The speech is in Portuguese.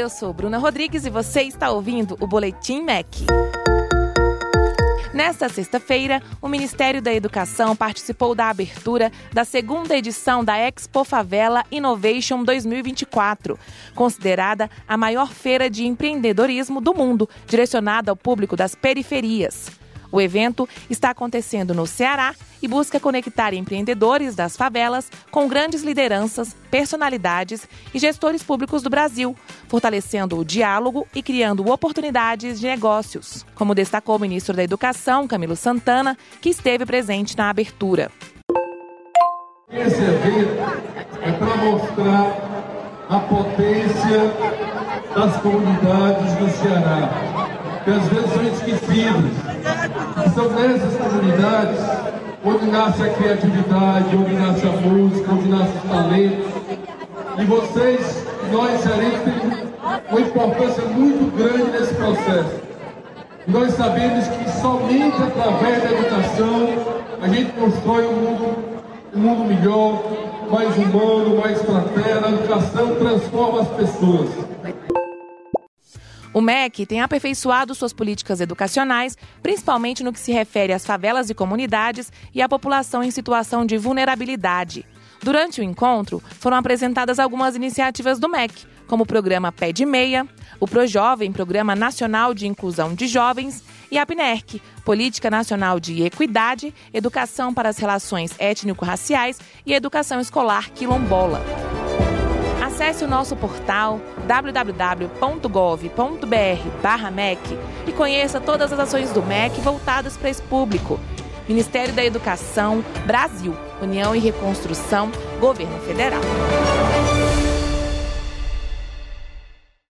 eu sou Bruna Rodrigues e você está ouvindo o Boletim MEC. Nesta sexta-feira, o Ministério da Educação participou da abertura da segunda edição da Expo Favela Innovation 2024, considerada a maior feira de empreendedorismo do mundo, direcionada ao público das periferias. O evento está acontecendo no Ceará e busca conectar empreendedores das favelas com grandes lideranças, personalidades e gestores públicos do Brasil, fortalecendo o diálogo e criando oportunidades de negócios, como destacou o ministro da Educação, Camilo Santana, que esteve presente na abertura. Esse evento é para mostrar a potência das comunidades do Ceará, que às vezes são esquecidas. São nessas comunidades onde nasce a criatividade, onde nasce a música, onde nasce os talentos. E vocês, nós cearenses, temos uma importância muito grande nesse processo. Nós sabemos que somente através da educação a gente constrói um mundo melhor, mais humano, mais fraterno. A educação transforma as pessoas. O MEC tem aperfeiçoado suas políticas educacionais, principalmente no que se refere às favelas e comunidades e à população em situação de vulnerabilidade. Durante o encontro, foram apresentadas algumas iniciativas do MEC, como o programa Pé de Meia, o ProJovem, Programa Nacional de Inclusão de Jovens, e a PNERC, Política Nacional de Equidade, Educação para as Relações Étnico-Raciais e Educação Escolar Quilombola. Acesse o nosso portal www.gov.br/MEC e conheça todas as ações do MEC voltadas para esse público. Ministério da Educação, Brasil, União e Reconstrução, Governo Federal.